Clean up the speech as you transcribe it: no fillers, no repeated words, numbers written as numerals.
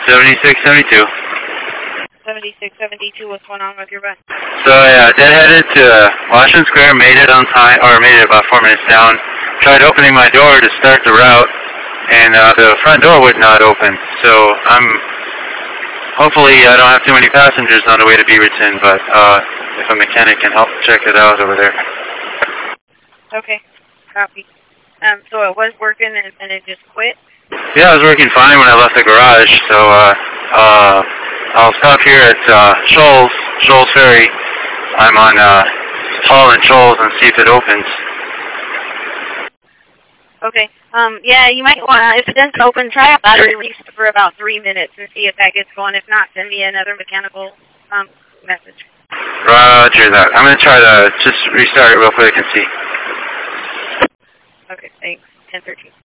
7672. 7672, what's going on with your bus? So yeah, deadheaded to Washington Square, made it on time, or made it about 4 minutes down. Tried opening my door to start the route, and the front door would not open. So hopefully I don't have too many passengers on the way to Beaverton, but if a mechanic can help check it out over there. Okay, copy. So it was working and it just quit? Yeah, it was working fine when I left the garage, so I'll stop here at Shoals Ferry. I'm on Hall and Shoals and see if it opens. Okay. Yeah, you might want to, if it doesn't open, try a battery release for about 3 minutes and see if that gets going. If not, send me another mechanical message. Roger that. I'm going to try to just restart it real quick and see. Okay, thanks. 1013.